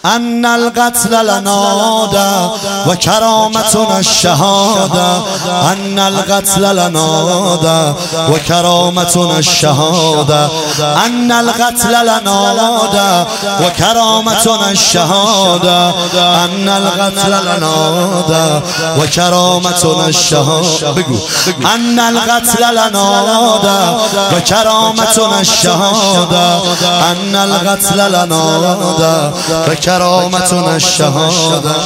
ان القتل لنادا و کرامتنا الشهاده ان القتل لنادا و کرامتنا الشهاده ان القتل لنادا و کرامتنا الشهاده ان القتل لنادا و کرامتنا الشهاده بگو ان القتل لنادا و کرامتنا الشهاده ان القتل لنادا و کرامتنا الشهاده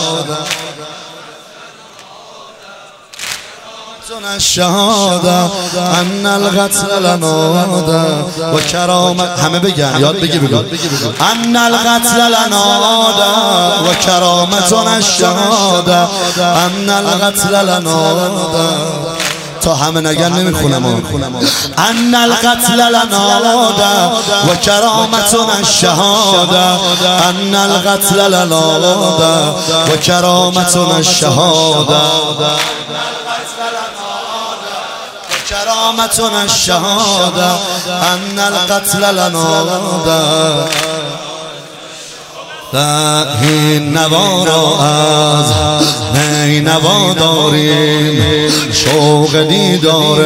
الشهاده ان القتل لنادا و کرامت همه بگن یاد بگو ان القتل لنادا و کرامتنا الشهاده ان القتل لنادا تا همه نگن نمیخونم ان القتل لنادا و کرامتنا الشهاده ان القتل لنادا و کرامتنا الشهاده کرامتنا الشهاده ان القتل لنادا این نوا را از نینوا داریم شوق دیدار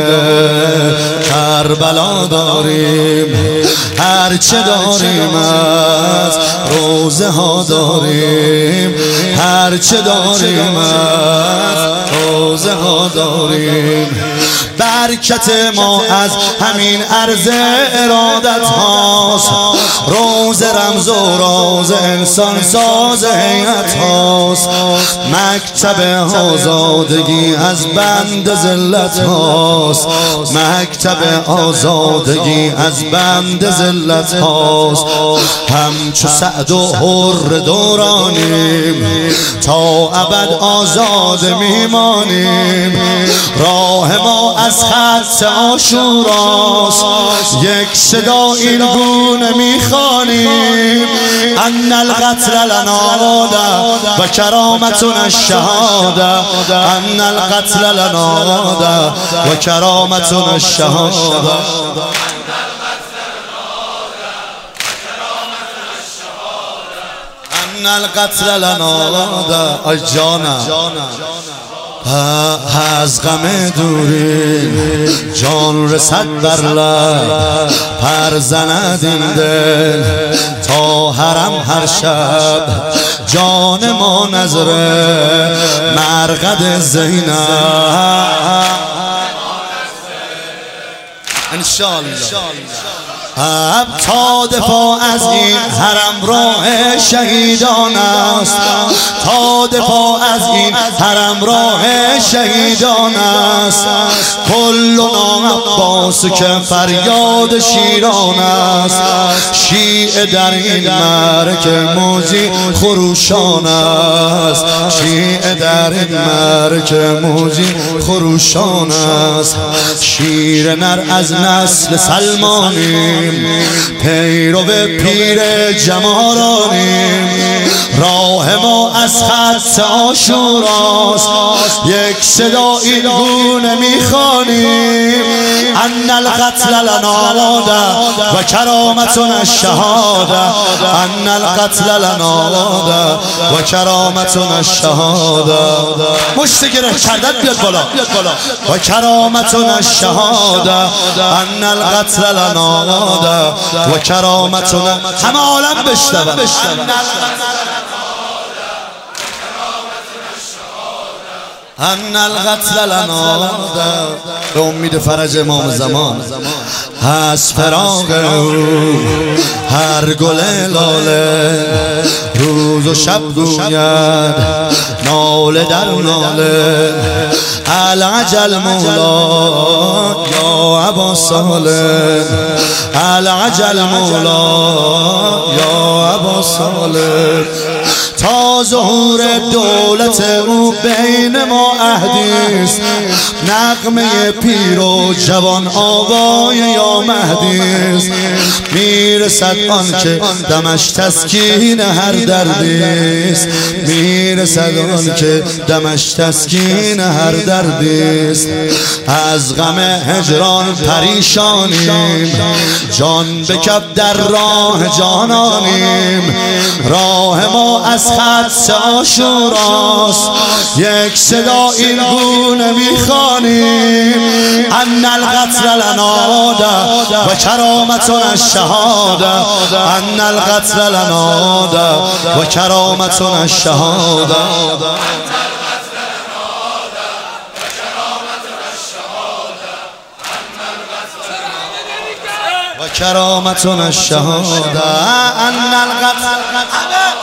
کربلا داریم هرچه داریم از روزه ها داریم هرچه داریم از روزه ها داریم برکت ما از همین عرض ارادت هاست روز رمز و راز انسان ساز حیات هاست مکتب آزادگی از بند ذلت هاست مکتب آزادگی از بند ذلت هاست همچو سعد و حر دورانیم تا ابد آزاد میمانیم راه ما از خط عاشوراست یک صدا این گونه میخوانیم ان القتل لنادا و کرامتنا الشهاده ان القتل لنادا و کرامتنا الشهاده ان القتل لنادا ای جانم از غم دوری جان رسد بر لب پر زند این دل تا حرم هر شب جان ما نظر مرقد زینب انشالله تا دفاع از این حرم راه شهیدان است تا دفاع از این حرم راه شهیدان است کلنا عباس که فریاد شیران است شیعه در این مرک موجی خروشان است شیعه در این مرک موجی خروشان است شیر نر از نسل سلمانی پیرو پیر جمارانیم راه ما از خط عاشوراست یک صدا این گونه میخوانیم ان القتل لنادا و کرامتنا الشهاده ان القتل لنادا و کرامتنا الشهاده مشت گره کردن بیاد بالا و کرامتنا الشهاده ان القتل لنادا و کرامتنا همه عالم بشنون ان القتل لنادا به امید فرج امام زمان از فراق او هر گل لاله روز و شب گوید ناله در ناله العجل مولا یا ابا صالح العجل مولا یا ابا صالح تا ظهور دولت او بین ما عهدیست نغمه پیر و جوان آوای یا مهدیست میرسد آن که دمش تسکین هر دردی دردیست، میرسد آن که دمش تسکین هر دردیست. از غم هجران پریشانیم، جان به کف در راه جانانیم. راه ما از خط عاشوراست، یک صدا این گونه میخوانیم: ان القتل لنا و کرامتنا الشهاده، ان القتل لنا و کرامتنا الشهاده. و کرامتنا الشهاده ان القتل